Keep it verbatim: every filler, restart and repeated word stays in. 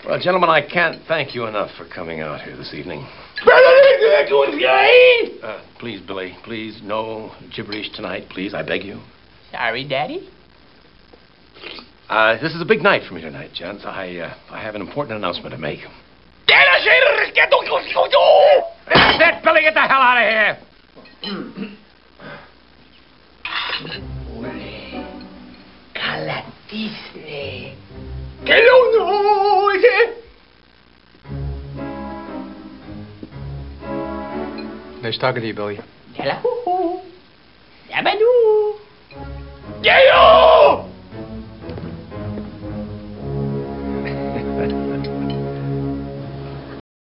Well, gentlemen, I can't thank you enough for coming out here this evening. Uh, please, Billy, please, no gibberish tonight, please, I beg you. Sorry, Daddy. Uh, this is a big night for me tonight, gents. I, uh, I have an important announcement to make. That's it, Billy, get the hell out of here! Calatisne. Que lo noise. Nice talking to you, Billy. Yalla hoo hoo. Yabadoo.